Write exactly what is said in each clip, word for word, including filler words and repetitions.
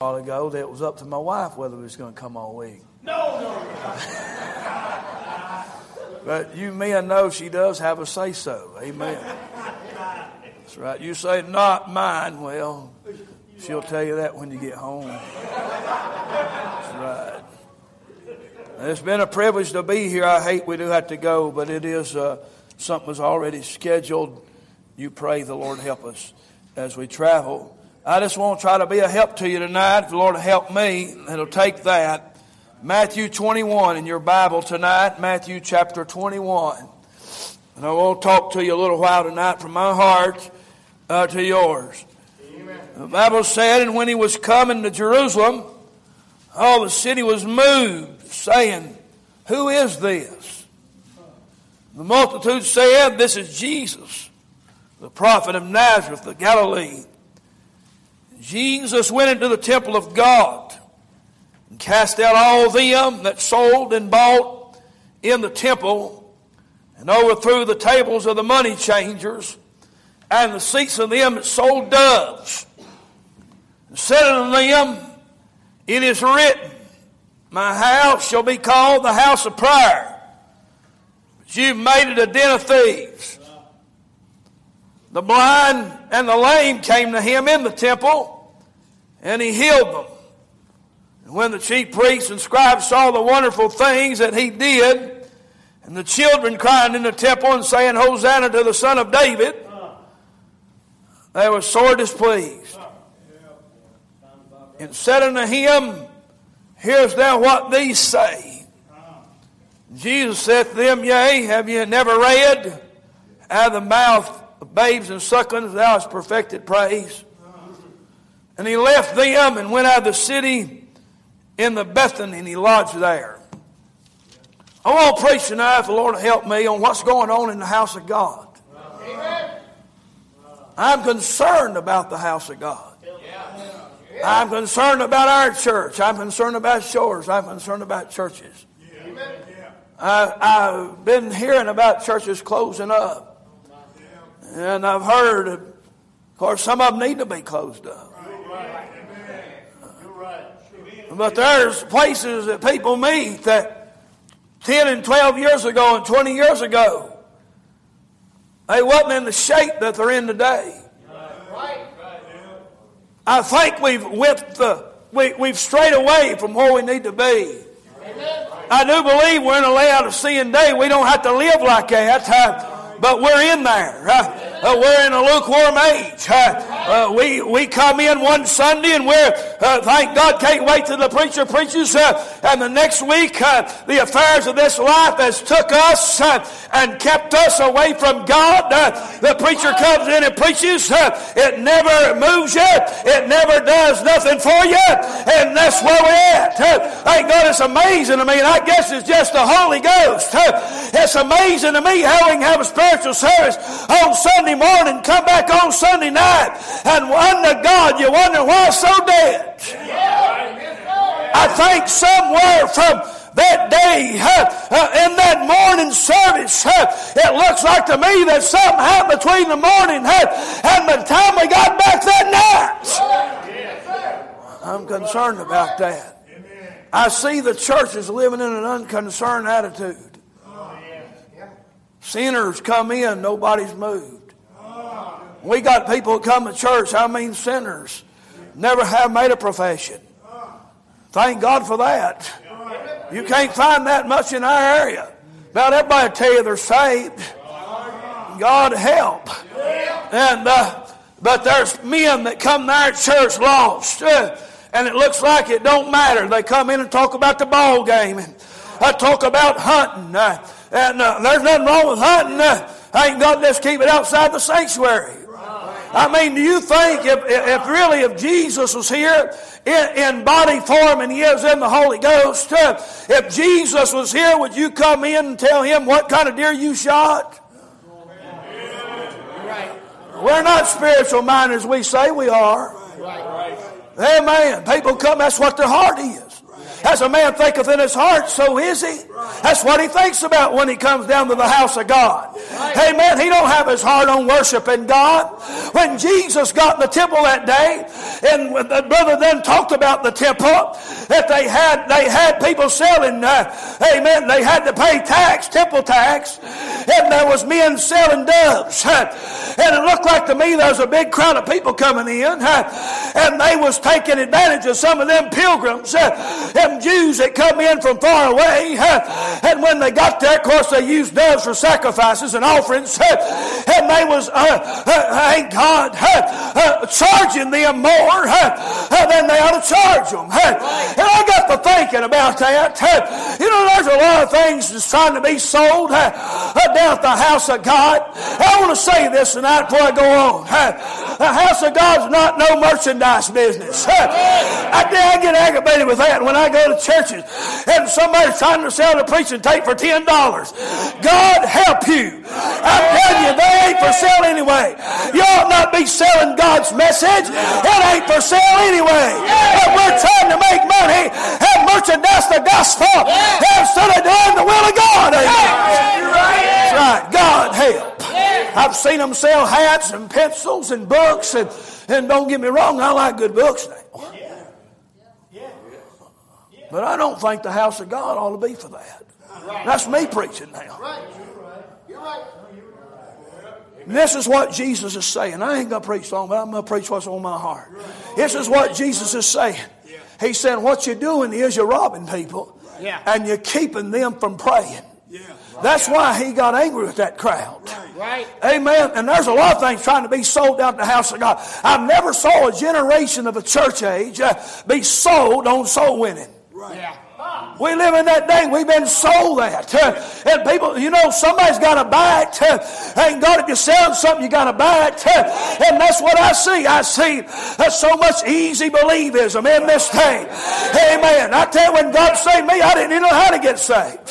while ago that it was up to my wife whether it was going to come all week. No, no, no. But you men know she does have a say-so. Amen. That's right. You say, not mine. Well, she'll tell you that when you get home. That's right. It's been a privilege to be here. I hate we do have to go, but it is uh, something was already scheduled. You pray the Lord help us as we travel. I just want to try to be a help to you tonight. If the Lord will help me, it'll take that. Matthew twenty-one in your Bible tonight, Matthew chapter twenty-one. And I will talk to you a little while tonight from my heart uh, to yours. Amen. The Bible said, and when he was coming to Jerusalem, all the city was moved, saying, who is this? The multitude said, this is Jesus, the prophet of Nazareth of Galilee. Jesus went into the temple of God and cast out all them that sold and bought in the temple, and overthrew the tables of the money changers and the seats of them that sold doves, and said unto them, it is written, my house shall be called the house of prayer, but you've made it a den of thieves. The blind and the lame came to him in the temple, and he healed them. And when the chief priests and scribes saw the wonderful things that he did, and the children crying in the temple and saying, Hosanna to the Son of David, they were sore displeased. And said unto him, hearest thou what these say? Jesus said to them, yea, have ye never read, out of the mouth of babes and sucklings thou hast perfected praise? And he left them and went out of the city in the Bethany, and he lodged there. I want to preach tonight, if the Lord will help me, on what's going on in the house of God. Amen. I'm concerned about the house of God. I'm concerned about our church. I'm concerned about Shores. I'm concerned about churches. I, I've been hearing about churches closing up. And I've heard, of course, some of them need to be closed up. But there's places that people meet that ten and twelve years ago and twenty years ago, they wasn't in the shape that they're in today. I think we've went the, we, we've strayed away from where we need to be. I do believe we're in a Laodicean day. We don't have to live like that, uh, but we're in there. Uh, Uh, we're in a lukewarm age. Uh, uh, we, we come in one Sunday and we're, uh, thank God, can't wait till the preacher preaches. Uh, and the next week, uh, the affairs of this life has took us uh, and kept us away from God. Uh, the preacher comes in and preaches. Uh, it never moves you. It never does nothing for you. And that's where we're at. Uh, thank God, it's amazing to me. And I guess it's just the Holy Ghost. Uh, it's amazing to me how we can have a spiritual service on Sunday morning, come back on Sunday night, and wonder God, you wonder why so dead. I think somewhere from that day, uh, uh, in that morning service, uh, it looks like to me that something happened between the morning uh, and the time we got back that night. I'm concerned about that. I see the churches living in an unconcerned attitude. Sinners come in, nobody's moved. We got people who come to church, I mean sinners, never have made a profession. Thank God for that. You can't find that much in our area. About everybody will tell you they're saved. God help. And uh, but there's men that come to our church lost. Uh, and it looks like it don't matter. They come in and talk about the ball game. And uh, talk about hunting. Uh, and uh, there's nothing wrong with hunting. Uh, thank God, let's keep it outside the sanctuary. I mean, do you think if, if really if Jesus was here in, in body form and he is in the Holy Ghost, uh, if Jesus was here, would you come in and tell him what kind of deer you shot? We're not spiritual minded as we say we are. Amen. People come, that's what their heart is. As a man thinketh in his heart, so is he. That's what he thinks about when he comes down to the house of God. Amen. He don't have his heart on worshiping God. When Jesus got in the temple that day, and the brother then talked about the temple, that they had they had people selling, uh, amen, they had to pay tax, temple tax, and there was men selling doves. And it looked like to me there was a big crowd of people coming in, and they was taking advantage of some of them pilgrims, them Jews that come in from far away. And when they got there, of course, they used doves for sacrifices and offerings, and they was, uh, uh, thank God, uh, uh, charging them more uh, than they ought to charge them. And I got to thinking about that. You know, there's a lot of things that's trying to be sold uh, down at the house of God. I want to say this tonight before I go on. The house of God's not no merchandise business. I, I get aggravated with that when I go to churches and somebody's trying to sell a preaching tape for ten dollars. God help you. I tell you, they ain't for sale anyway. You ought not be selling God's message. It ain't for sale anyway. If we're trying to make money and merchandise the gospel instead of doing the will of God. Amen. That's right. God help. I've seen them sell hats and pencils and books, and, and don't get me wrong, I like good books now. But I don't think the house of God ought to be for that. That's me preaching now. And this is what Jesus is saying. I ain't going to preach long, but I'm going to preach what's on my heart. This is what Jesus is saying. He said, what you're doing is you're robbing people, and you're keeping them from praying. That's why he got angry with that crowd. Right. Amen. And there's a lot of things trying to be sold out in the house of God. I've never saw a generation of a church age uh, be sold on soul winning. Right. Yeah. We live in that day. We've been sold that. Uh, and people, you know, somebody's got to buy it. Uh, ain't got it. You're selling something, you got to buy it. Uh, and that's what I see. I see uh, so much easy believism in this day. Amen. I tell you, when God saved me, I didn't even know how to get saved.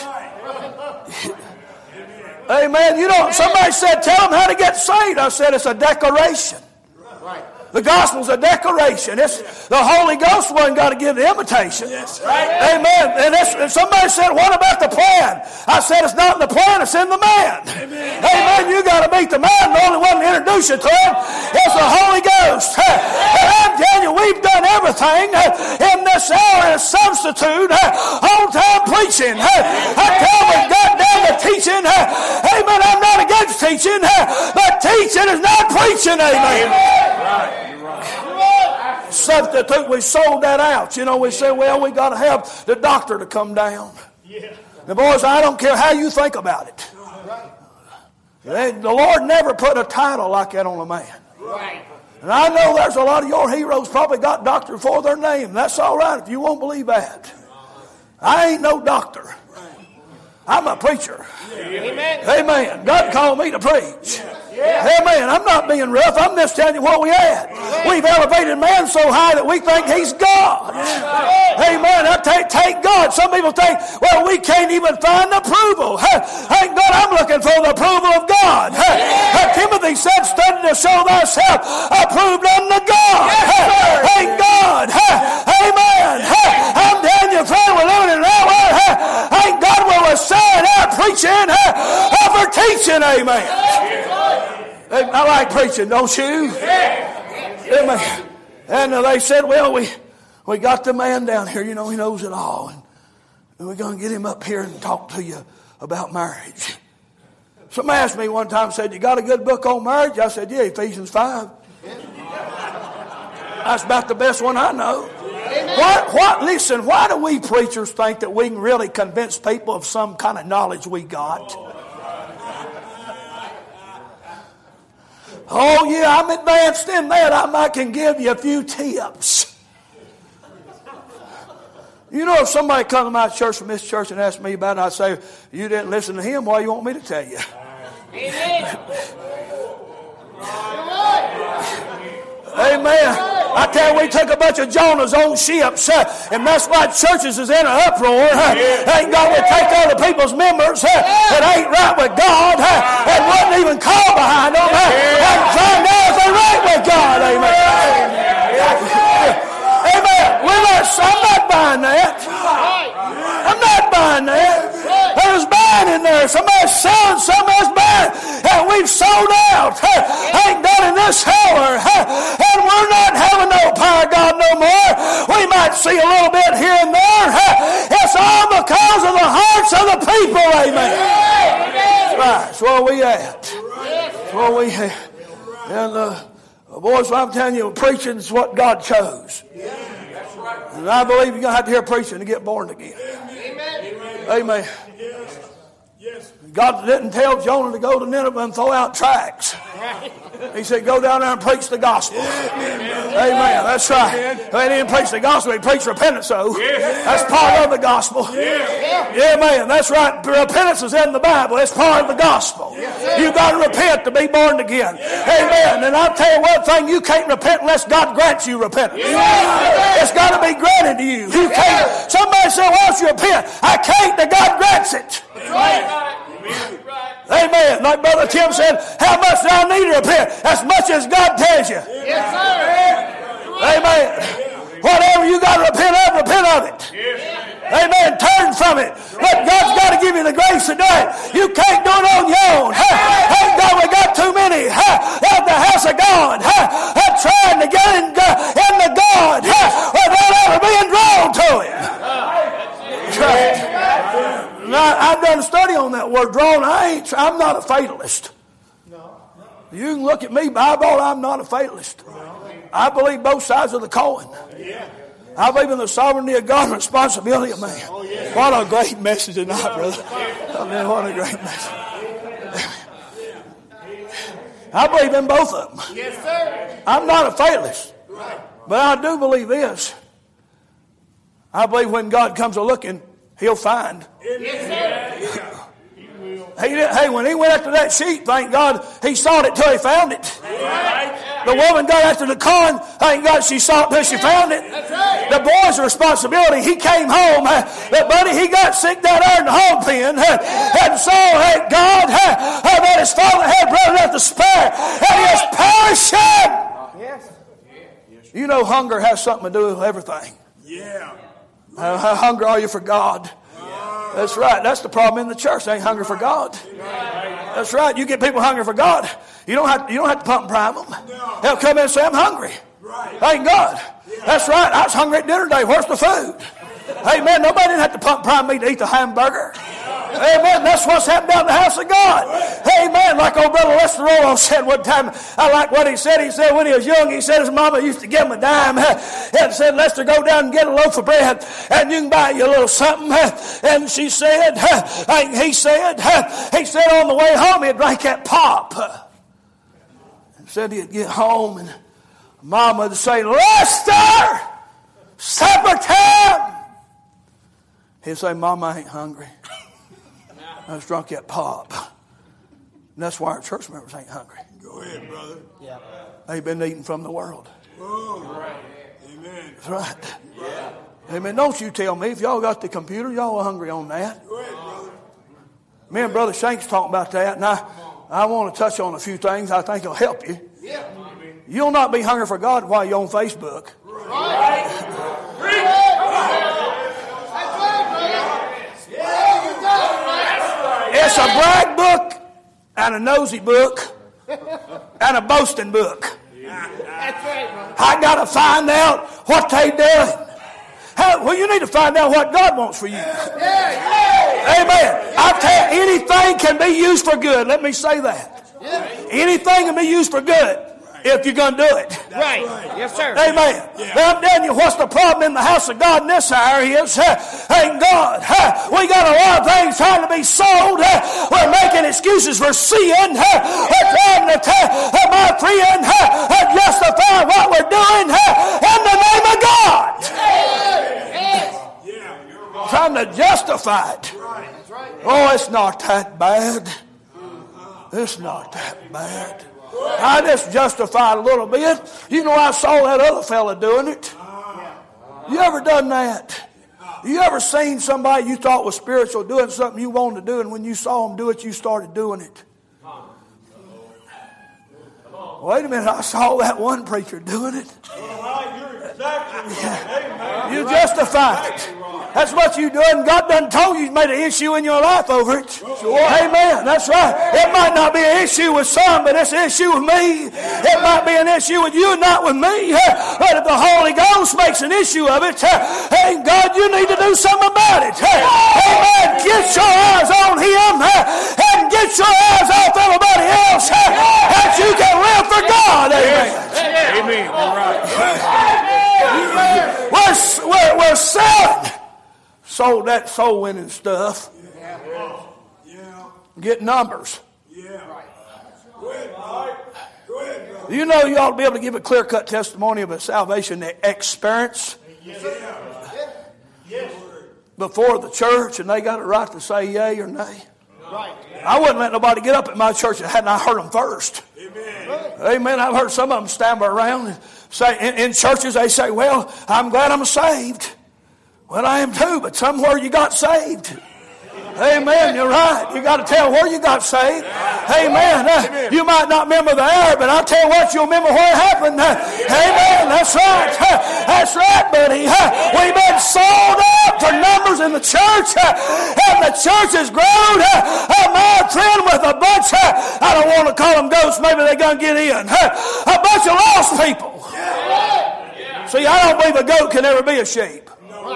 Amen. You know, somebody said, tell them how to get saved. I said, it's a declaration. The gospel's a declaration. It's the Holy Ghost one got to give the invitation. Yes. Right. Amen. And, and somebody said, what about the plan? I said, it's not in the plan, it's in the man. Amen. Amen. You got to meet the man. The only one to introduce you to him is the Holy Ghost. And I'm telling you, we've done everything in this hour as substitute on-time preaching. I tell you, we've got down to teaching. Amen. I'm not against teaching, but teaching is not preaching. Amen. Right. Substitute, we sold that out. You know, we say, well, we got to have the doctor to come down. Yeah. And boys, I don't care how you think about it. Right. The Lord never put a title like that on a man. Right. And I know there's a lot of your heroes probably got doctor before their name. That's all right if you won't believe that. I ain't no doctor. I'm a preacher. Amen. Amen. God called me to preach. Yeah. Amen. I'm not being rough. I'm just telling you what we had. We've elevated man so high that we think he's God. Yeah. Amen. I take, take God. Some people think, well, we can't even find approval. Thank God I'm looking for the approval of God. Yeah. Timothy said, study to show thyself approved unto God. Yes, thank God. Amen. I'm telling you, friend, we're living in that way. Thank God we're saying out preaching over teaching. Amen. I like preaching, don't you? Amen. And they said, well, we, we got the man down here, you know, he knows it all. And, and we're going to get him up here and talk to you about marriage. Somebody asked me one time, said, you got a good book on marriage? I said, yeah, Ephesians five. That's about the best one I know. What, what, listen, why do we preachers think that we can really convince people of some kind of knowledge we got? Oh, yeah, I'm advanced in that. I might can give you a few tips. You know, if somebody comes to my church from this church and asks me about it, I say, you didn't listen to him, why do you want me to tell you? Amen. Amen. I tell you, we took a bunch of Jonah's own ships, uh, and that's why churches is in an uproar. Uh, ain't God will take all the people's members uh, that ain't right with God uh, and wouldn't even call behind them uh, and find out if they're right with God. Amen. Amen. We're not, I'm not buying that. I'm not buying that. or somebody's selling something that's bad, and we've sold out. Ain't done in this hour. And we're not having no power of God no more. We might see a little bit here and there. It's all because of the hearts of the people. Amen. That's right. That's where we at. That's where we at. And uh, boys, I'm telling you, preaching is what God chose. And I believe you're going to have to hear preaching to get born again. Amen. Amen. God didn't tell Jonah to go to Nineveh and throw out tracts. He said, go down there and preach the gospel. Amen. That's right. He didn't preach the gospel, he preached repentance, though. That's part of the gospel. Amen. That's right. Repentance is in the Bible. It's part of the gospel. You've got to repent to be born again. Amen. And I'll tell you one thing, you can't repent unless God grants you repentance. It's got to be granted to you. You can't. Somebody said, why don't you repent? I can't, that God grants it. Amen. Like Brother Tim said, how much do I need to repent? As much as God tells you. Yes, sir. Amen. Whatever you got to repent of, repent of it. Amen. Turn from it. But God's got to give you the grace to do it. You can't do it on your own. Thank God we got too many at the house of God trying to get in the God without ever being drawn to Him. I, I've done a study on that word drawn. I ain't, I'm not a fatalist. No. You can look at me, Bible, I'm not a fatalist. No. I believe both sides of the coin. Yeah. I believe in the sovereignty of God and responsibility of man. Oh, yeah. What a great message tonight, brother. I mean, what a great message. I believe in both of them. Yes, sir. I'm not a fatalist. Right. But I do believe this. I believe when God comes a-looking, He'll find. Yes, sir. He did, hey, when he went after that sheep, thank God, he sought it till he found it. Right. The woman got after the corn, thank God she sought it till she found it. Right. The boy's responsibility, he came home, uh, but buddy, he got sick down there in the hog pen, uh, and saw, hey, God, uh, that his father had brother left to spare, and he is perishing. Yes. You know hunger has something to do with everything. Yeah. Uh, how hungry are you for God? That's right. That's the problem in the church. They ain't hungry for God. That's right. You get people hungry for God. You don't have to, you don't have to pump and prime them. They'll come in and say, I'm hungry. Thank God. That's right. I was hungry at dinner today. Where's the food? Amen. Nobody didn't have to pump and prime me to eat the hamburger. Amen. That's what's happened down in the house of God. Amen. Like old brother Lester Roloff said one time, I like what he said. He said when he was young, he said his mama used to give him a dime and said, Lester, go down and get a loaf of bread and you can buy you a little something. And she said, he said, he said on the way home he'd drink that pop. And said he'd get home and mama would say, Lester, supper time. He'd say, Mama, I ain't hungry. I was drunk that pop. And that's why our church members ain't hungry. Go ahead, brother. Yeah. They've been eating from the world. Oh, right. Amen. That's right. Yeah. Amen. Don't you tell me. If y'all got the computer, y'all are hungry on that. Go ahead, brother. Me and Brother Shank's talking about that. And I, I want to touch on a few things I think will help you. Yeah. You'll not be hungry for God while you're on Facebook. Right. It's a brag book and a nosy book and a boasting book. That's right, brother. I got to find out what they doing. How, well, you need to find out what God wants for you. Yeah, yeah. Amen. I tell you, anything can be used for good. Let me say that. Yeah. Anything can be used for good. If you're going to do it. Right. Yes, sir. Amen. Yeah. Now, I'm telling you what's the problem in the house of God in this hour is, uh, thank God, uh, we got a lot of things trying to be sold. Uh, we're making excuses for sin. Uh, we're trying to, uh, my friend, uh, justify what we're doing uh, in the name of God. Yes. Yeah. Trying to justify it. Right. That's right. Oh, it's not that bad. It's not that bad. I just justified a little bit. You know, I saw that other fella doing it. You ever done that? You ever seen somebody you thought was spiritual doing something you wanted to do, and when you saw them do it, you started doing it? Wait a minute, I saw that one preacher doing it. You justified it. That's what you doing. God done told you He's made an issue in your life over it. Sure. Amen. That's right. It might not be an issue with some, but it's an issue with me. It might be an issue with you, not with me. But if the Holy Ghost makes an issue of it, hey, God, you need to do something about it. Amen. Get your eyes on Him and get your eyes off everybody else that you can live for God. Amen. Amen. All right. We're, we're, we're selling. Sold that soul winning stuff. Yeah. Get numbers. Yeah. Go ahead, Mike. Go ahead, brother. You know you ought to be able to give a clear-cut testimony of a salvation experience before the church, and they got a right to say yay or nay. Right. I wouldn't let nobody get up at my church that hadn't I heard them first. Amen. Amen. I've heard some of them stand around and say, in, in churches they say, well, I'm glad I'm saved. Well, I am too, but somewhere you got saved. Amen. You're right. You got to tell where you got saved. Amen. Uh, you might not remember the hour, but I'll tell you what, you'll remember where it happened. Uh, amen. That's right. Uh, that's right, buddy. Uh, we've been sold out for numbers in the church, uh, and the church has grown. Uh, uh, my friend, with a bunch of, I don't want to call them ghosts, maybe they're going to get in. Uh, a bunch of lost people. See, I don't believe a goat can ever be a sheep.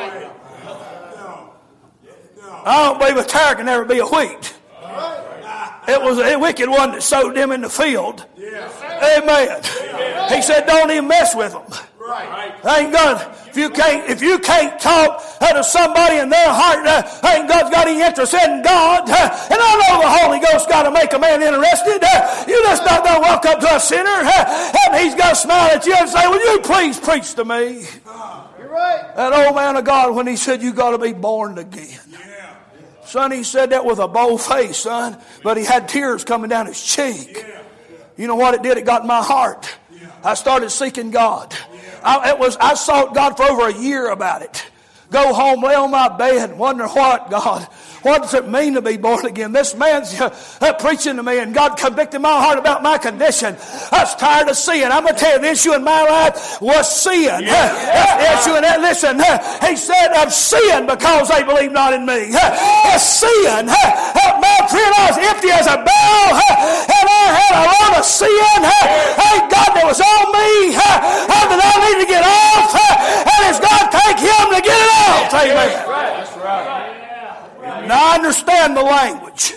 I don't believe a tire can ever be a wheat. It was a wicked one that sowed them in the field. Amen. He said, don't even mess with them. Ain't God, if you can't, if you can't talk to somebody in their heart, uh, ain't God's got any interest in God. Uh, and I know the Holy Ghost got to make a man interested. Uh, you just not going to walk up to a sinner uh, and he's got to smile at you and say, will you please preach to me? You're right. That old man of God, when he said, you got to be born again. Son, he said that with a bold face, son, but he had tears coming down his cheek. You know what it did? It got in my heart. I started seeking God. I, it was, I sought God for over a year about it. Go home, lay on my bed, wonder what, God, what does it mean to be born again? This man's uh, uh, preaching to me, and God convicted my heart about my condition. I was tired of sin. I'm going to tell you, the issue in my life was sin. Yeah. Uh, that's the issue in that. Listen, uh, he said, I'm sin because they believe not in me. Uh, it's sin. Uh, uh, my friend, I was empty as a barrel, uh, and I had a lot of sin. Uh, thank God that was on me, uh, uh, that I need to get off, uh, and it's God take him to get it off. Amen. That's right. Now I understand the language.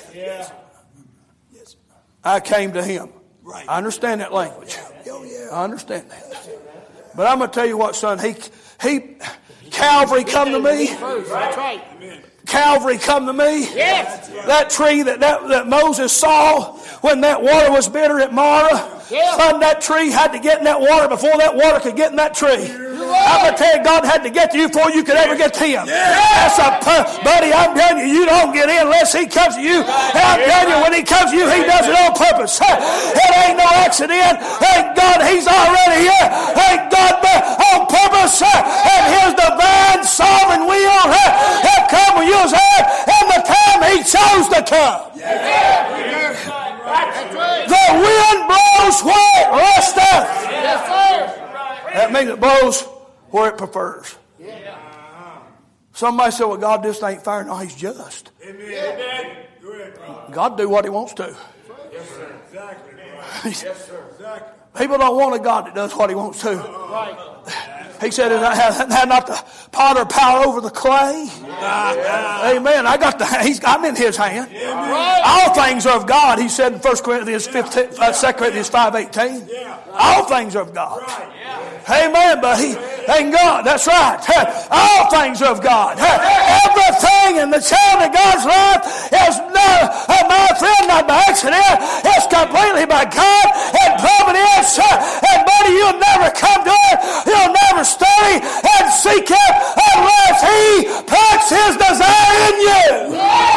I came to him. I understand that language. I understand that. But I'm going to tell you what, son. He, he, Calvary come to me. That's right. Calvary come to me. Yes. That tree that, that, that Moses saw when that water was bitter at Marah. Yeah. Son, that tree had to get in that water before that water could get in that tree. I'm going to tell you, God had to get to you before you could ever get to him. Yeah. That's a, buddy, I'm telling you, you don't get in unless he comes to you. And I'm telling you, when he comes to you, he does it on purpose. It ain't no accident. Thank God he's already here. Thank God on purpose. And his divine sovereign will have come when you was there and the time he chose to come. Yeah. The wind blows where it listeth. Yes, sir. That means it blows where it prefers. Yeah. Somebody said, well, God just ain't fair. No, he's just. Amen. God do what he wants to. Yes, sir. Exactly. Yes, sir. Exactly. People don't want a God that does what he wants to. Right. He said, had not the potter power over the clay. Yeah. Amen. I got the, he's, I'm in his hand. Right. All things are of God, he said in First Corinthians fifteen, uh, Second Corinthians five eighteen. Yeah. All things are of God. Right. Amen, buddy. Thank God. That's right. All things are of God. Everything in the child of God's life is not, my friend, not by accident. It's completely by God and providence. And buddy, you'll never come to it. You'll never study and seek it unless he puts his desire in you.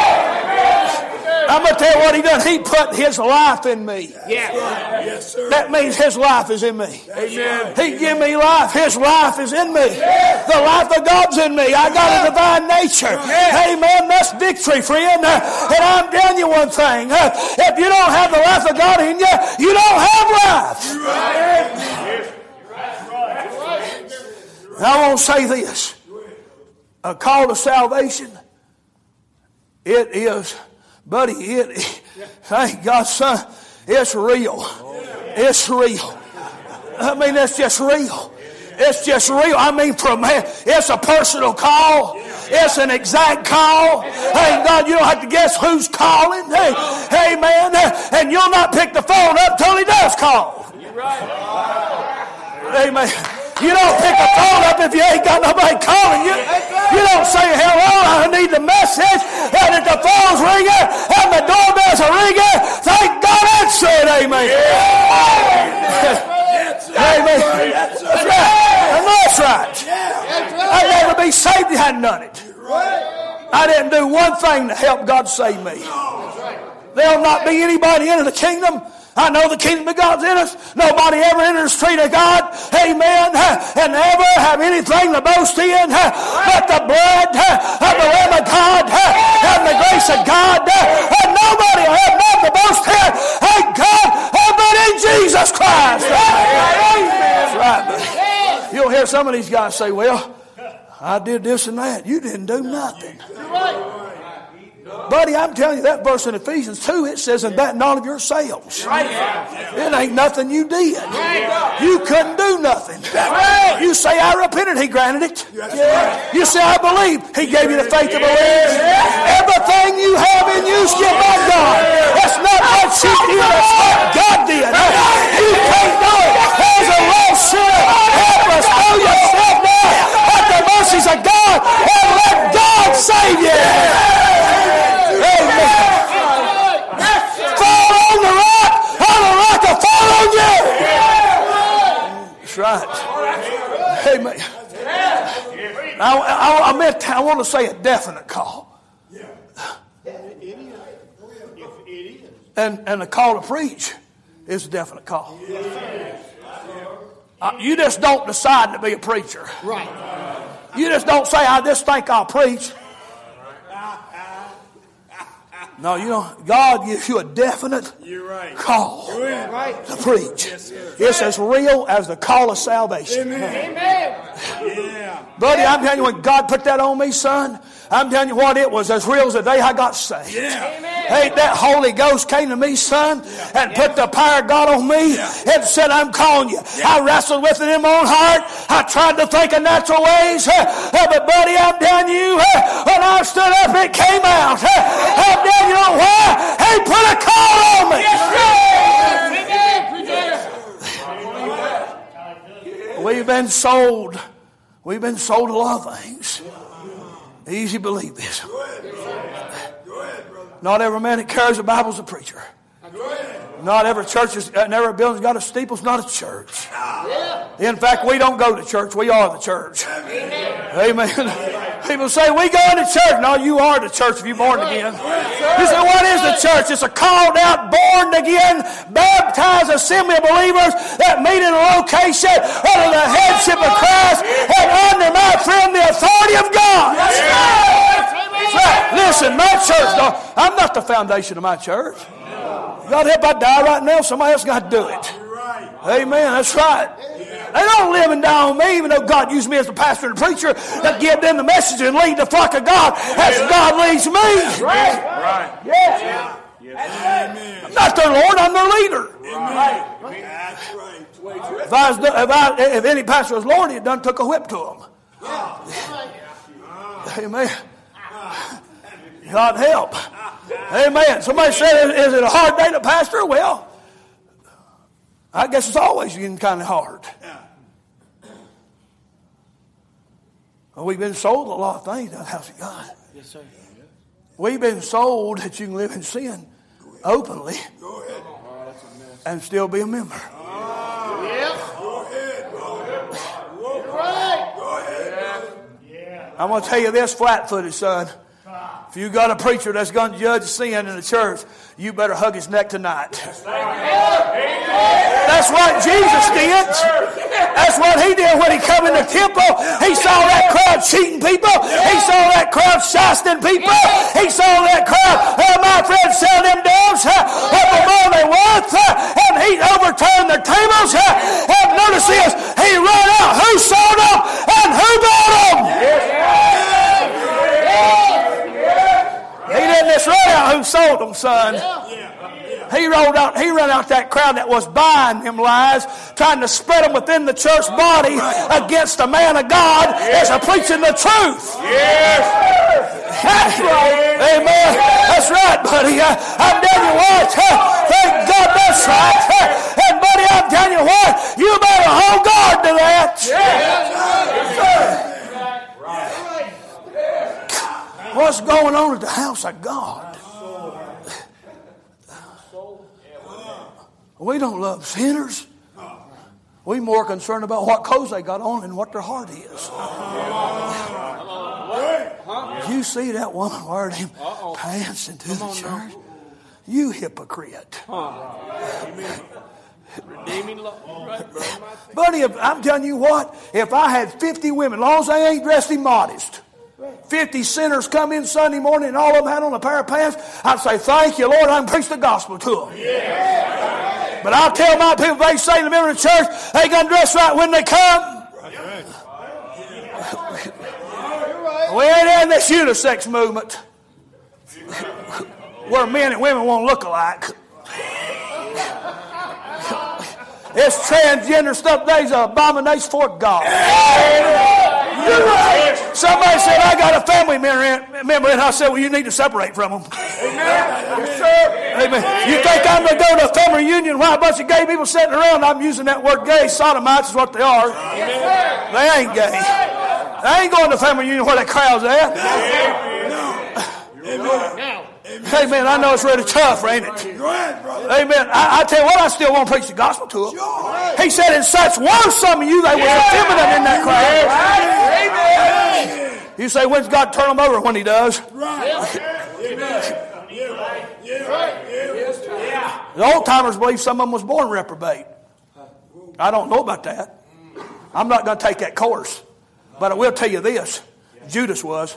I'm going to tell you what he done. He put his life in me. Yeah. Yes, sir. That means his life is in me. Amen. He give me life. His life is in me. The life of God's in me. I got a divine nature. Amen. That's victory, friend. And I'm telling you one thing. If you don't have the life of God in you, you don't have life. I want to say this. a call to salvation, it is, buddy, it, thank God, son, it's real. It's real. I mean, it's just real. It's just real. I mean, for a man, it's a personal call. It's an exact call. Hey, God, you don't have to guess who's calling. Hey, hey, man, and you'll not pick the phone up till he does call. Amen. You don't pick the phone up if you ain't got nobody calling you. You don't say, hello, I need the message. And if the phone's ringing and the doorbell's a ringing, thank God answer it. Amen. Amen. That's right. And that's right. I'd rather be saved if you hadn't done it. I didn't do one thing to help God save me. There'll not be anybody into the kingdom. I know the kingdom of God's in us. Nobody ever enters the street of God, amen, and never have anything to boast in but the blood of the Lamb of God and the grace of God. And nobody will have nothing to boast in, thank God, but in Jesus Christ. That's right. But you'll hear some of these guys say, well, I did this and that. You didn't do nothing. Buddy, I'm telling you, that verse in Ephesians two, it says, and that not of yourselves. It ain't nothing you did. You couldn't do nothing. You say, I repented, he granted it. You say, I believe, he gave you the faith to believe. Everything you have in you is given by God. That's not what you did, that's what God did. You can't do it. As a lost sinner, help us know yourself now at the mercies of God and let God save you. Amen. Fall on the rock, on the rock will fall on you. That's right. Amen. I, I, I meant I want to say a definite call. And and the call to preach is a definite call. Uh, you just don't decide to be a preacher. Right. You just don't say, I just think I'll preach. No, you know, God gives you a definite You're right. call You're right. to preach. Yes, sir. It's as real as the call of salvation. Amen. Yeah. Buddy, I'm telling you, when God put that on me, son, I'm telling you what, it was as real as the day I got saved. Yeah. Hey, that Holy Ghost came to me, son, and put the power of God on me and said, I'm calling you. I wrestled with it in my own heart. I tried to think of natural ways. But, buddy, I'm telling you, when I stood up, it came out. I'm telling you, you know why? He put a call on me. We've been sold. We've been sold a lot of things. Easy to believe this. Not every man that carries a Bible is a preacher. Not every church is, not every building's got a steeple. It's not a church. In fact, we don't go to church. We are the church. Amen. People say, we go to church. No, you are the church if you're born again. You say, what is the church? It's a called out, born again, baptized assembly of believers that meet in a location under the headship of Christ and under, my friend, the authority of God. Right. Listen, my church, no, I'm not the foundation of my church. God help I die right now, somebody else got to do it. Amen, that's right. They don't live and die on me, even though God used me as a pastor and preacher to give them the message and lead the flock of God as God leads me. Right. Right. Yeah. Amen. I'm not their Lord, I'm their leader. Right. That's right. If, I was, if, I, if any pastor was Lord, he done took a whip to him. Amen. God help. Amen. Somebody said, is it a hard day to pastor? Well, I guess it's always getting kind of hard. Well, we've been sold a lot of things in the house of God. Yes, sir. We've been sold that you can live in sin openly and still be a member. I'm going to tell you this flat-footed, son. If you got a preacher that's going to judge sin in the church, you better hug his neck tonight. That's what Jesus did. That's what he did when he come in the temple. He saw that crowd cheating people. He saw that crowd shysting people. He saw that crowd, oh, my friend, sell them doves what the more they want, and he overturned their tables. And notice this, he run out who sold them and who bought them. son. He rolled out, he ran out that crowd that was buying them lies, trying to spread them within the church body against the man of God as a preaching the truth. Yes. That's right. Amen. That's right, buddy. I, I'm telling you what. Thank God that's right. And buddy, I'm telling you what. You better hold guard to that. Yes. What's going on at the house of God? We don't love sinners. We're more concerned about what clothes they got on than what their heart is. You see that woman wearing them pants into the church? You hypocrite. Buddy, if, I'm telling you what, if I had fifty women, as long as they ain't dressed immodest, fifty sinners come in Sunday morning and all of them had on a pair of pants, I'd say, thank you, Lord, I can preach the gospel to them. Yeah. But I'll tell my people, they say to the member of the church, they got to dress right when they come. We ain't in this unisex movement where men and women won't look alike. This transgender stuff today is an abomination for God. Somebody said, I got a family member, and I said, well, you need to separate from them. Yes, sir. Amen. You think I'm going to go to a family reunion while a bunch of gay people sitting around? I'm using that word gay. Sodomites is what they are. They ain't gay. They ain't going to a family reunion where that crowd's at. Amen. I know it's really tough, ain't it? Amen. I, I tell you what, I still want to preach the gospel to them. He said, and such were some of you, they were effeminate in that crowd. You say, when's God turn them over? When he does. The old timers believe some of them was born reprobate. I don't know about that. I'm not going to take that course. But I will tell you this. Judas was.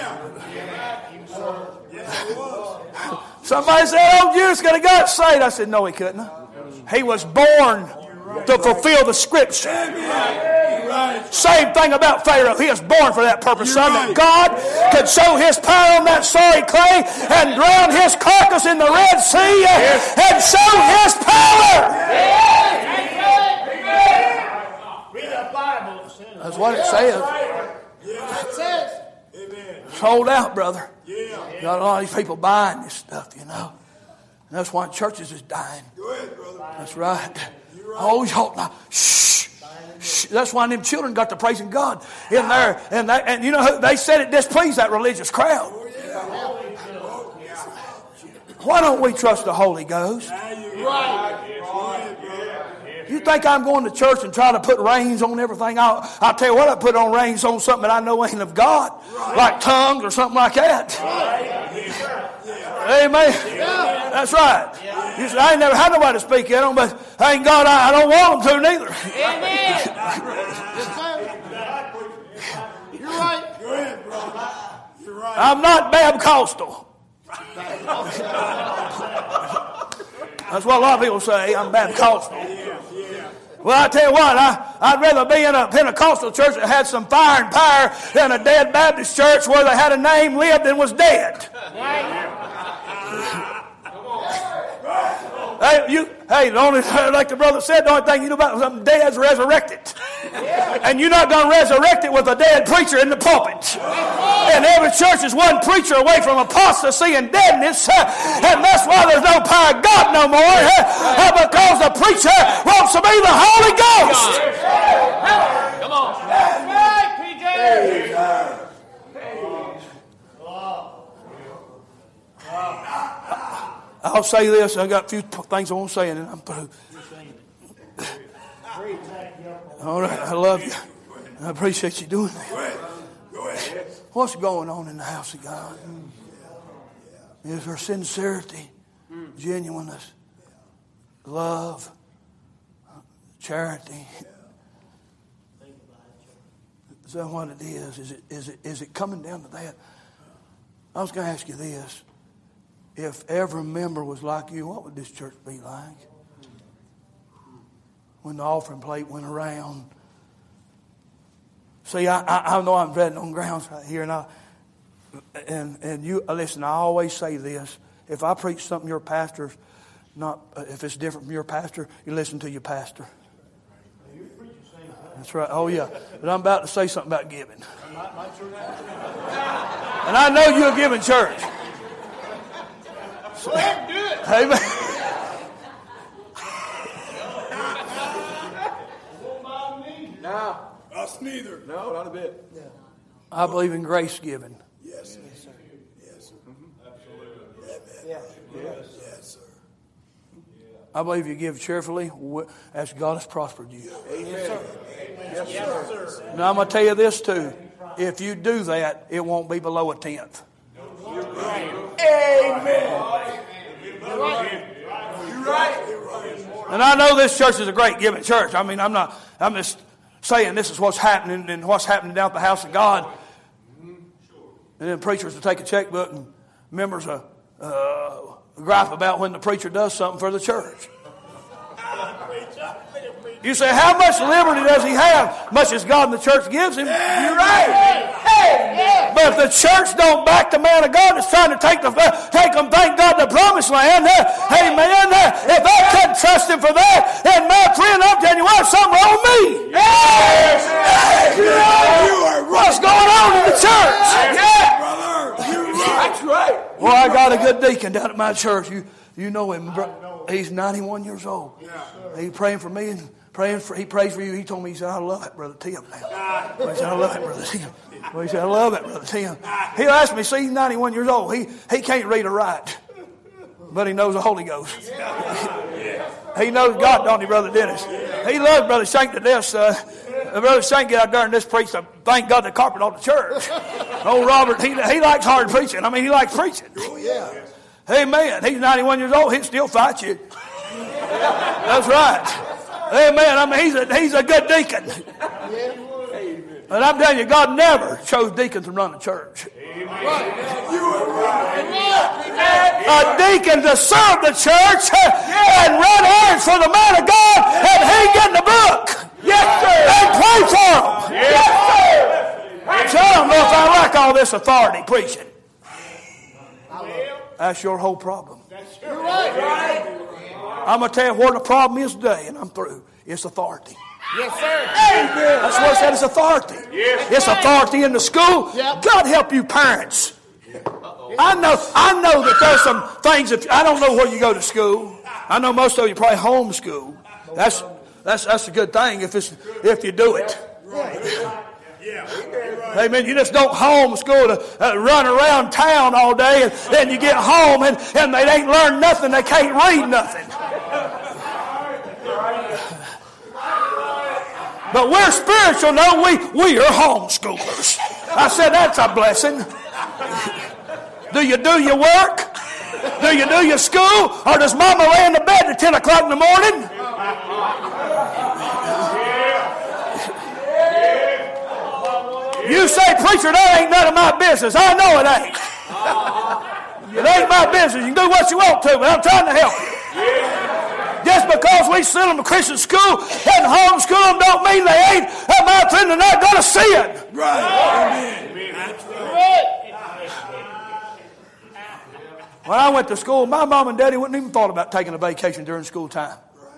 Somebody said, oh, Judas could have got saved. I said, no, he couldn't. He was born to fulfill the scripture. Same thing about Pharaoh. He was born for that purpose, son, that God could show his power on that sorry clay and drown his carcass in the Red Sea and show his power. That's what it says. Sold out, brother. Got a lot of these people buying this stuff, you know. And that's why churches is dying. That's right. Oh, y'all, now, shh, shh. That's why them children got to praising God in there. And, they, and you know, they said it displeased that religious crowd. Why don't we trust the Holy Ghost? You think I'm going to church and try to put reins on everything? I'll, I'll tell you what, I put on reins on something that I know ain't of God, like tongues or something like that. Amen. That's right. You say, I ain't never had nobody speak in them, but thank God I, I don't want them to neither. Amen. You're right. Go ahead, brother. You're right. I'm not Bapcostal. That's what a lot of people say. I'm Bapcostal. Well, I tell you what, I, I'd rather be in a Pentecostal church that had some fire and power than a dead Baptist church where they had a name, lived, and was dead. Hey, you, hey, the only, like the brother said, the only thing you know about something dead is resurrected. And you're not going to resurrect it with a dead preacher in the pulpit. And every church is one preacher away from apostasy and deadness. And that's why there's no power of God no more. Because the preacher wants to be the Holy Ghost. Come on. That's right, P J. I'll say this. I've got a few things I want to say, and then I'm through. All right, I love you. I appreciate you doing that. What's going on in the house of God? Is there sincerity, genuineness, love, charity? Is that what it is? Is it, is it, is it coming down to that? I was going to ask you this. If every member was like you, what would this church be like? When the offering plate went around. See, I, I, I know I'm treading on grounds right here, and I, and and you listen. I always say this: if I preach something your pastor's not, uh, if it's different from your pastor, you listen to your pastor. That's right. Oh, yeah. But I'm about to say something about giving. And I know you're a giving church. Go ahead and do it. Amen. No. Us neither. No, not a bit. I believe in grace giving. Yes, sir. Yes, sir. Yes, sir. Absolutely. Yeah. Yes. Yes, sir. I believe you give cheerfully as God has prospered you. Amen. Yes, sir. Yes, sir. Now I'm going to tell you this too. If you do that, it won't be below a tenth. Amen. You're right. You're right. And I know this church is a great giving church. I mean, I'm not, I'm just saying this is what's happening and what's happening down at the house of God. And then preachers will take a checkbook and members will uh, gripe about when the preacher does something for the church. You say, how much liberty does he have? Much as God and the church gives him. You're right. But if the church don't back the man of God that's trying to take the take them, thank God, the promised land, uh, amen. Uh, if I couldn't trust him for that, then my friend, I'm telling you what, something wrong with me. Yes. Yes. What's going on in the church? Yes, brother. You're right. That's right. Well, I got a good deacon down at my church. You you know him. He's ninety-one years old. He's praying for me and praying for. He prays for you. He told me, he said, I love it, Brother Tim. Now. He said, I love it, Brother Tim. Well, he said, I love it, Brother Tim. He'll ask me, see, he's ninety-one years old. He he can't read or write, but he knows the Holy Ghost. He knows God, don't he, Brother Dennis? He loves Brother Shank to death. Uh, Brother Shank get out there and just preach. To, thank God the carpet on the church. Old Robert, he he likes hard preaching. I mean, he likes preaching. Oh yeah. Amen. He's ninety-one years old. He'll still fight you. That's right. Amen. I mean, he's a he's a good deacon. And I'm telling you, God never chose deacons to run the church. A deacon to serve the church and run errands for the man of God, and he get in the book. Yes, sir. And pray for him. Yes, sir. So I don't know if I like all this authority preaching. That's your whole problem. You're right. I'm going to tell you where the problem is today, and I'm through. It's authority. Yes, sir. That's what I said. It's authority. It's authority in the school. Yep. God help you, parents. I know. I know that there's some things. If I don't know where you go to school, I know most of you probably homeschool. That's that's that's a good thing if it's if you do it. Amen. You just don't homeschool to uh, run around town all day, and then you get home and and they ain't learned nothing. They can't read nothing. But we're spiritual, no, we, we are homeschoolers. I said that's a blessing. Do you do your work? Do you do your school? Or does mama lay in the bed at ten o'clock in the morning? You say, preacher, that ain't none of my business. I know it ain't. It ain't my business. You can do what you want to, but I'm trying to help you. Just because we send them to Christian school and homeschool them don't mean they ain't, and my friend, they're not going to see it. Right. Amen. That's right. When I went to school, my mom and daddy wouldn't even thought about taking a vacation during school time.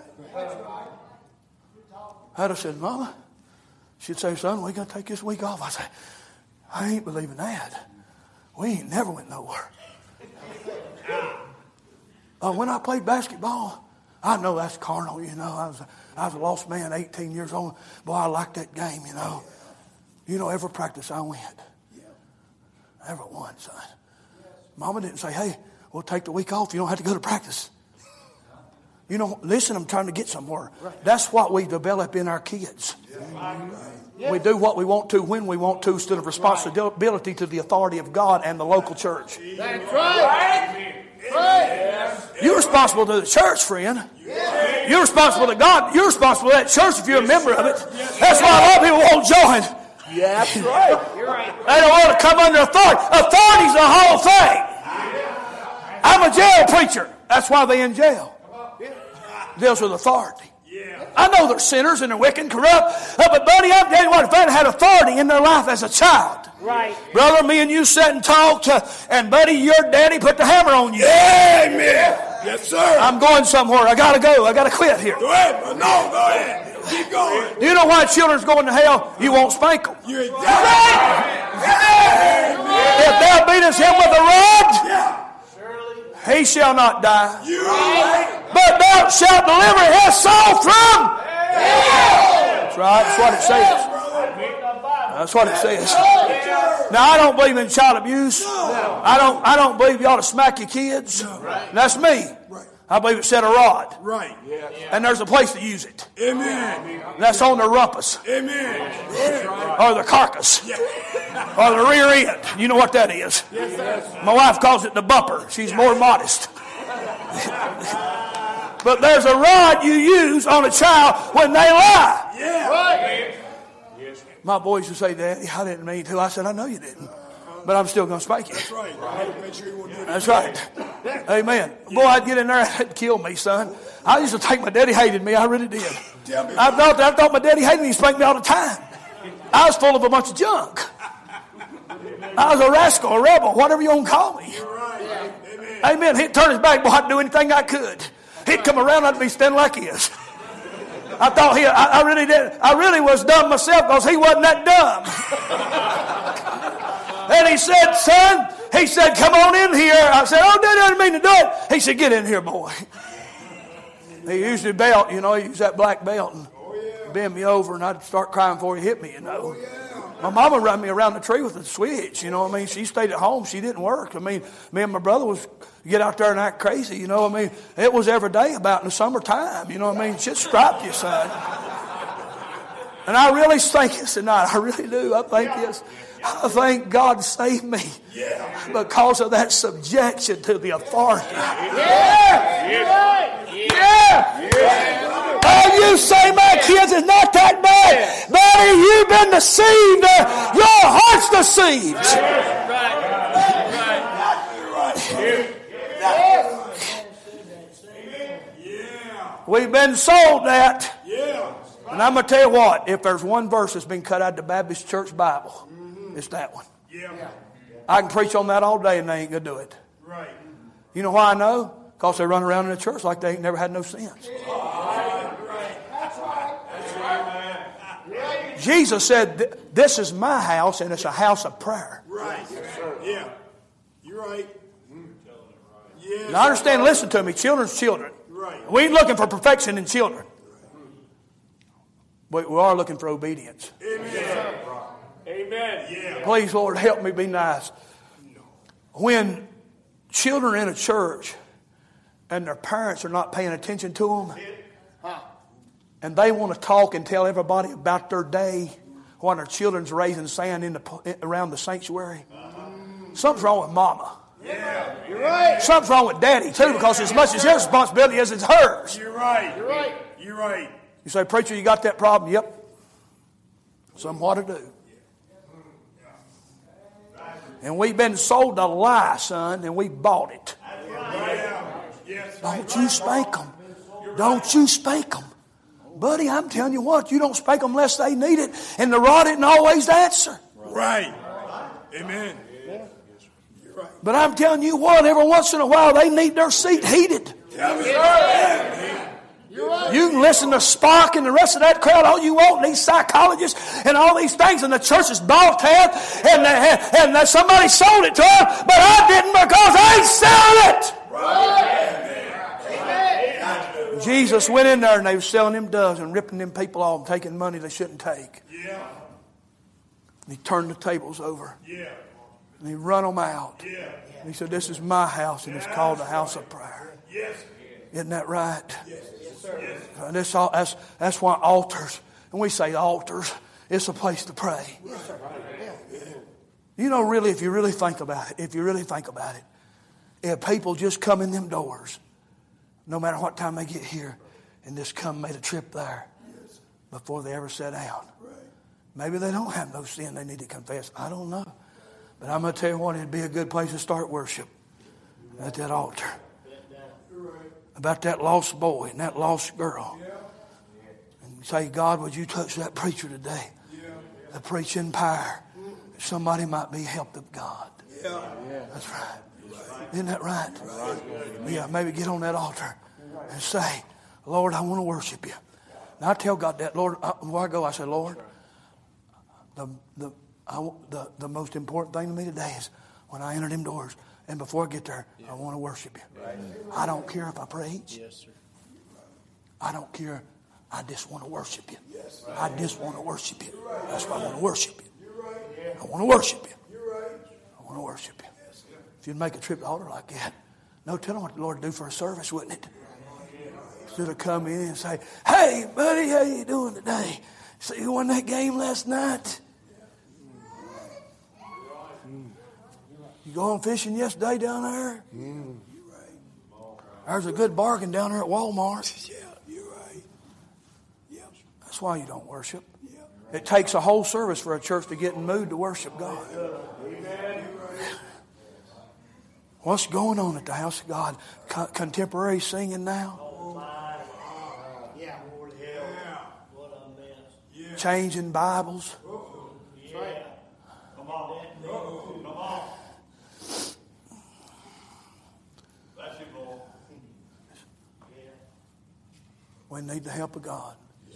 I'd have said, Mama, she'd say, son, we're going to take this week off. I say, I ain't believing that. We ain't never went nowhere. Uh, when I played basketball, I know that's carnal, you know. I was, a, I was a lost man, eighteen years old. Boy, I liked that game, you know. You know, every practice I went. Every one, son. Mama didn't say, hey, we'll take the week off. You don't have to go to practice. You know, listen, I'm trying to get somewhere. That's what we develop in our kids. We do what we want to when we want to instead of responsibility to the authority of God and the local church. That's right. Right. You're responsible to the church, friend. You're responsible to God. You're responsible to that church if you're a member of it. That's why a lot of people won't join. Yeah, that's right. You're right. They don't want to come under authority. Authority's the whole thing. I'm a jail preacher. That's why they're in jail. Deals with authority. I know they're sinners and they're wicked and corrupt. Uh, but buddy, I'm telling you what, if they'd had authority in their life as a child. Right. Brother, me and you sat and talked, uh, and buddy, your daddy put the hammer on you. Amen. Yes, sir. I'm going somewhere. I got to go. I got to quit here. Go ahead. No, go ahead. Keep going. Do you know why children's going to hell? You won't spank them. You're exactly right. If thou beatest him with a rod, Yeah. he shall not die. You're right. But thou shalt deliver his soul from hell. That's right. That's what it says. That's what it says. Now, I don't believe in child abuse. I don't I don't believe you ought to smack your kids. That's me. I believe it said a rod. Right. And there's a place to use it. Amen. That's on the rumpus. Amen. Or the carcass. Or the rear end. You know what that is. My wife calls it the bumper. She's more modest. But there's a rod you use on a child when they lie. Yeah. Right. My boys would say, Daddy, I didn't mean to. I said, I know you didn't. But I'm still going to spank you. That's right. I had to make sure you won't do it. That's right. Amen. Boy, I'd get in there and it'd kill me, son. I used to think my daddy hated me. I really did. Tell me. I thought, I thought my daddy hated me. He spanked me all the time. I was full of a bunch of junk. I was a rascal, a rebel, whatever you want to call me. You're right. Amen. Amen. He'd turn his back, boy, I'd do anything I could. He'd come around, I'd be standing like this. I thought he, I, I really did. I really was dumb myself because he wasn't that dumb. And he said, son, he said, come on in here. I said, oh, Daddy, I didn't mean to do it. He said, get in here, boy. He used the belt, you know, he used that black belt and bend me over and I'd start crying before he hit me, you know. My mama run me around the tree with a switch, you know what I mean? She stayed at home. She didn't work. I mean, me and my brother was get out there and act crazy, you know what I mean? It was every day about in the summertime, you know what I mean? Shit striped you, son. And I really think this tonight. I really do. I think this. I think God saved me because of that subjection to the authority. Yeah! Yeah! Yeah! Oh, you say my kids is not that bad. Buddy, you've been deceived. Your heart's deceived. We've been sold that. And I'm going to tell you what, if there's one verse that's been cut out of the Baptist Church Bible, it's that one. I can preach on that all day and they ain't going to do it. You know why I know? Because they run around in the church like they ain't never had no sins. Jesus said, this is my house and it's a house of prayer. Right. Yeah. You're right. Yeah. Now understand, listen to me, children's children. Right. We ain't looking for perfection in children. But we are looking for obedience. Amen. Amen. Yeah. Please, Lord, help me be nice. When children are in a church and their parents are not paying attention to them, and they want to talk and tell everybody about their day while their children's raising sand in the, around the sanctuary, something's wrong with mama. Yeah. You're right. Something's wrong with daddy, too, because as much as his responsibility as it's hers. You're right. You're right. You're right. You say, preacher, you got that problem? Yep. Somewhat to do. And we've been sold a lie, son, and we bought it. Don't you spank them. Don't you spank them. Buddy, I'm telling you what, you don't spank them unless they need it. And the rod isn't always the answer. Right. Amen. You're right. But I'm telling you what, every once in a while they need their seat heated. You can listen to Spock and the rest of that crowd all you want, and these psychologists and all these things, and the church is bought half, and, and, and somebody sold it to them, but I didn't because I selling it. Right. Jesus went in there and they were selling them doves and ripping them people off and taking money they shouldn't take. Yeah. And he turned the tables over. Yeah. And he run them out. Yeah. And he said, this is my house and it's called the house of prayer. Yes. Isn't that right? Yes. Yes, sir. Yes. And this, that's, that's why altars, and we say altars, it's a place to pray. Yes, sir. You know, really, if you really think about it, if you really think about it, if people just come in them doors, no matter what time they get here, and just come made a trip there before they ever sat down. Maybe they don't have no sin they need to confess. I don't know. But I'm going to tell you what, it'd be a good place to start worship at that altar. About that lost boy and that lost girl Say, God, would you touch that preacher today? The preaching power. Somebody might be helped of God. Yeah. That's right. Isn't that right? Yeah, maybe get on that altar and say, Lord, I want to worship you. And I tell God that, Lord, I, before I go, I say, Lord, the, the, I, the, the most important thing to me today is when I enter them doors, and before I get there, I want to worship you. I don't care if I preach. I don't care. I just want to worship you. I just want to worship you. That's why I want to worship you. I want to worship you. I want to worship you. If you'd make a trip to the altar like that, no telling what the Lord would do for a service, wouldn't it? Instead of come in and say, hey, buddy, how you doing today? So you won that game last night? You go on fishing yesterday down there? There's a good bargain down there at Walmart. Yeah, you're right. Yeah. That's why you don't worship. It takes a whole service for a church to get in the mood to worship God. What's going on at the house of God? Co- contemporary singing now? Changing Bibles? Come on. Come on. Bless you, Lord. We need the help of God.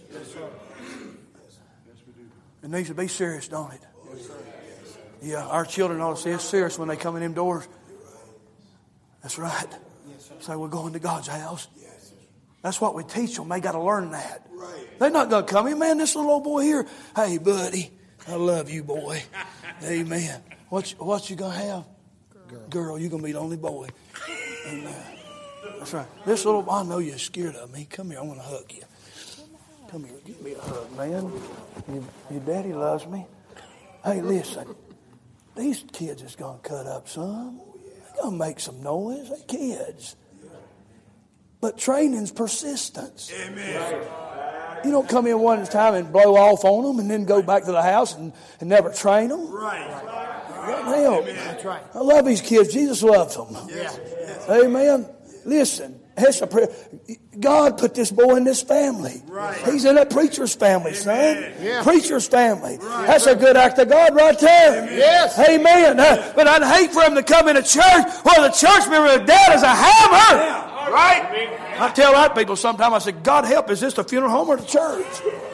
It needs to be serious, don't it? Yeah, our children ought to see it's serious when they come in them doors. That's right. So we're going to God's house. That's what we teach them. They got to learn that. They're not going to come in, man, this little old boy here. Hey, buddy, I love you, boy. Amen. What, what you going to have? Girl, Girl you're going to be the only boy. Amen. That's right. This little, I know you're scared of me. Come here, I want to hug you. Come here, give me a hug, man. Your, your daddy loves me. Hey, listen. These kids is going to cut up some. They're going to make some noise. They're kids. But training's persistence. Amen. You don't come in one time and blow off on them and then go back to the house and, and never train them. Right. Help. That's right. I love these kids. Jesus loves them. Yes. Yes. Amen. Listen, that's a prayer. God put this boy in this family. Right. He's in a preacher's family, son. Yeah. Preacher's family. Right. That's a good act of God right there. Amen. Yes. Amen. Uh, but I'd hate for him to come in a church where the church member of dad is a hammer. Yeah. Right? I tell that people sometimes, I say, God help, is this the funeral home or the church?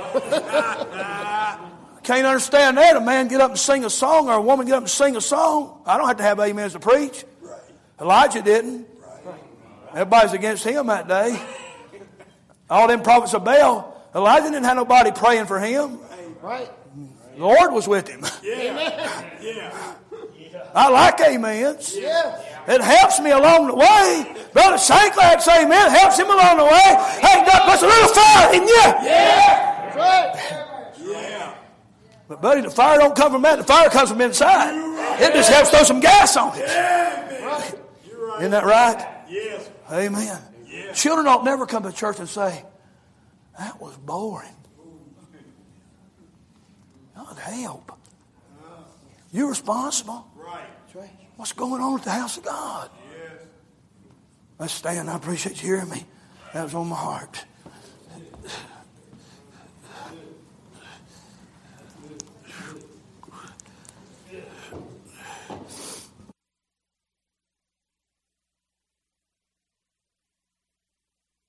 Can't understand that. A man get up and sing a song or a woman get up and sing a song. I don't have to have amens to preach. Right. Elijah didn't. Right. Everybody's against him that day. All them prophets of Baal, Elijah didn't have nobody praying for him. Right. The Lord was with him. Yeah. Yeah. I like amens. Yeah. It helps me along the way. Brother Shanklin say amen. It helps him along the way. Hey, that puts a little fire in you. Yeah. Right. Yeah. But buddy, the fire don't come from that. The fire comes from inside. Right. It just helps throw some gas on it. Yeah, right. You're right. Isn't that right? Yes. Amen. Yes. Children ought never come to church and say, that was boring. God help. You're responsible. Right. What's going on at the house of God? Yes. Let's stand. I appreciate you hearing me. That was on my heart.